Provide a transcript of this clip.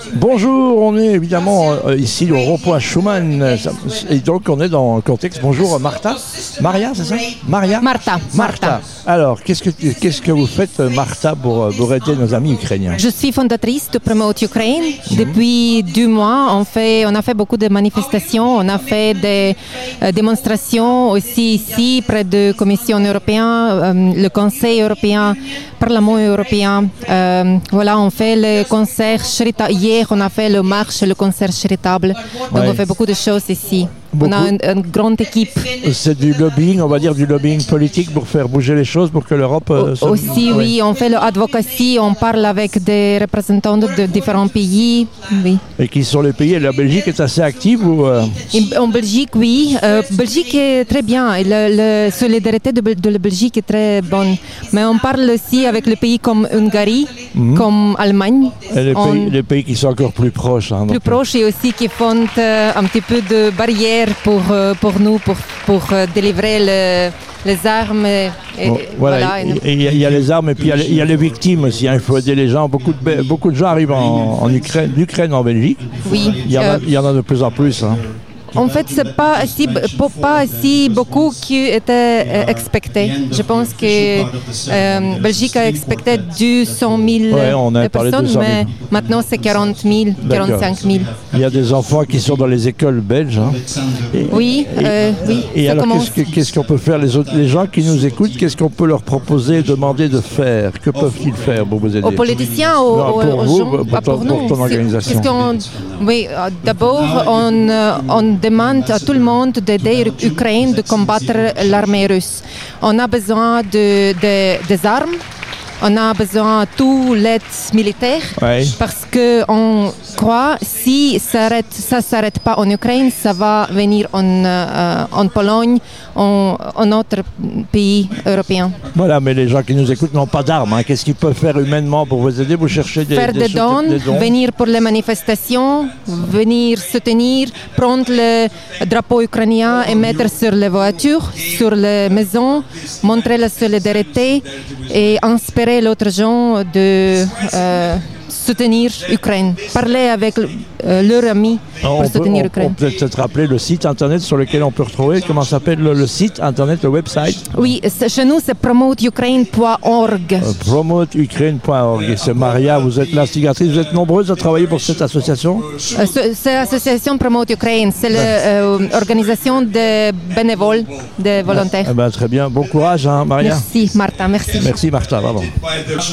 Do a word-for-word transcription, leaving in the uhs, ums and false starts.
Bonjour, on est évidemment euh, ici au rond-point Schumann euh, et donc on est dans le contexte. Bonjour Martha, Maria, c'est ça? Maria Martha. Martha. Alors, qu'est-ce que, tu- qu'est-ce que vous faites Martha pour, euh, pour aider nos amis ukrainiens? Je suis fondatrice de Promote Ukraine. Depuis deux mois, on, fait, on a fait beaucoup de manifestations, on a fait des euh, démonstrations aussi ici près de la Commission européenne, euh, le Conseil européen, Parlement européen. Euh, voilà, on fait le concert charita- Hier, on a fait le marche, le concert charitable. Donc, Ouais. on fait beaucoup de choses ici. Beaucoup. On a une, une grande équipe. C'est du lobbying, on va dire du lobbying politique pour faire bouger les choses, pour que l'Europe... euh, se- Aussi, Ouais. oui, on fait l'advocacy, on parle avec des représentants de, de différents pays. Oui. Et qui sont les pays? Et la Belgique est assez active ou... euh, Et en Belgique, oui. Euh, Belgique est très bien. Et le- la solidarité de, Bel- de la Belgique est très bonne. Mais on parle aussi avec les pays comme Hongrie, comme Allemagne. et les, On- pays, les pays qui sont encore plus proches. hein, plus donc, proches et aussi qui font euh, un petit peu de barrière pour, euh, pour nous, pour, pour euh, délivrer le- les armes. Et, et- Bon, voilà, voilà, et nous- et il y, a- il y a les armes et puis il y a les, il y a les victimes aussi. hein, Il faut aider les gens. Beaucoup de, Be- beaucoup de gens arrivent en, en Ukraine, d'Ukraine en Belgique. oui. Il y en a, Euh, il y en a de plus en plus. hein. En fait, c'est pas assez, pas assez beaucoup qui était euh, expecté. Je pense que euh, Belgique a expecté deux cent mille Ouais, on a parlé de personnes, deux cent mille. mais maintenant c'est quarante mille, D'accord. quarante-cinq mille. Il y a des enfants qui sont dans les écoles belges. hein. Et, Oui, et- euh, oui. et ça alors, commence. qu'est-ce, que- qu'est-ce qu'on peut faire les, autres, les gens qui nous écoutent, qu'est-ce qu'on peut leur proposer, demander de faire? Que peuvent-ils faire pour vous aider? Aux politiciens, aux, Non, aux- pour aux vous, gens, pour pas ton- pour pour nous. ton C'est- organisation. parce qu'on- oui, euh, d'abord, on, euh, on demande à tout le monde d'aider l'Ukraine de combattre l'armée russe. On a besoin de, de- des armes. On a besoin de toute l'aide militaire Ouais. parce qu'on croit si ça ne s'arrête pas en Ukraine, ça va venir en, euh, en Pologne, en, en autres pays européens. Voilà, mais les gens qui nous écoutent n'ont pas d'armes. hein. Qu'est-ce qu'ils peuvent faire humainement pour vous aider? Vous cherchez des, Faire des des soutiens- dons, des dons venir pour les manifestations, venir soutenir, prendre le drapeau ukrainien et mettre sur les voitures, sur les maisons, montrer la solidarité et inspirer l'autre gens de euh, soutenir l'Ukraine. Parler avec euh, leurs amis Alors, pour on peut, soutenir on- l'Ukraine. on peut peut-être rappeler le site internet sur lequel on peut retrouver. Comment s'appelle le, le site internet, le website? Oui, c'est- chez nous c'est promote ukraine point org. Euh, promote ukraine point org. Et c'est Maria, vous êtes l'instigatrice, vous êtes nombreuses à travailler pour cette association? Euh, ce- C'est l'association Promote Ukraine, c'est l'organisation de bénévoles, de volontaires. Eh ben, très bien, bon courage hein, Maria. Merci Martha, merci. Merci Martha, bravo.